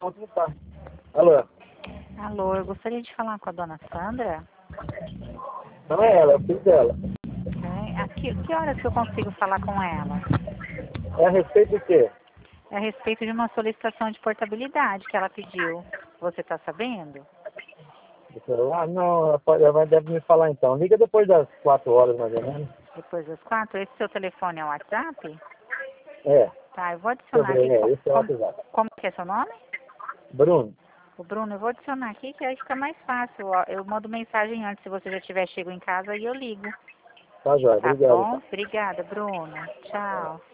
Onde tá? Alô? Alô, eu gostaria de falar com a dona Sandra. Não é ela, é o filho dela. Que horas que eu consigo falar com ela? É a respeito do quê? É a respeito de uma solicitação de portabilidade que ela pediu. Você está sabendo? Do celular? Não, ela deve me falar então. Liga depois das 4 horas, mais ou menos. Depois das 4? Esse seu telefone é o WhatsApp? É, Tá, eu vou deixa eu adicionar aqui. ver, esse é o WhatsApp. Como que é seu nome? Bruno, O Bruno, eu vou adicionar aqui que aí fica mais fácil. Ó. Eu mando mensagem antes, se você já tiver chego em casa, aí eu ligo. tá jóia, Tá obrigado bom? então. Obrigada, Bruno. Tchau.